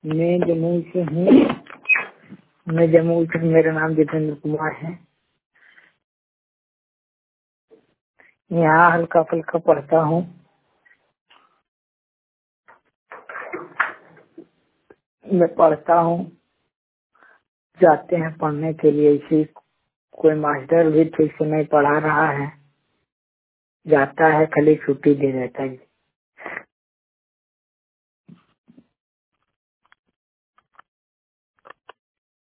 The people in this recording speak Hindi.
मैं जमुई से हूँ। मैं जमुई से, मेरा नाम जितेंद्र कुमार है। यहाँ हल्का फुल्का पढ़ता हूँ। मैं पढ़ता हूँ, जाते हैं पढ़ने के लिए। इसी कोई मास्टर भी ठीक से नहीं पढ़ा रहा है, जाता है खाली छुट्टी दे देता है।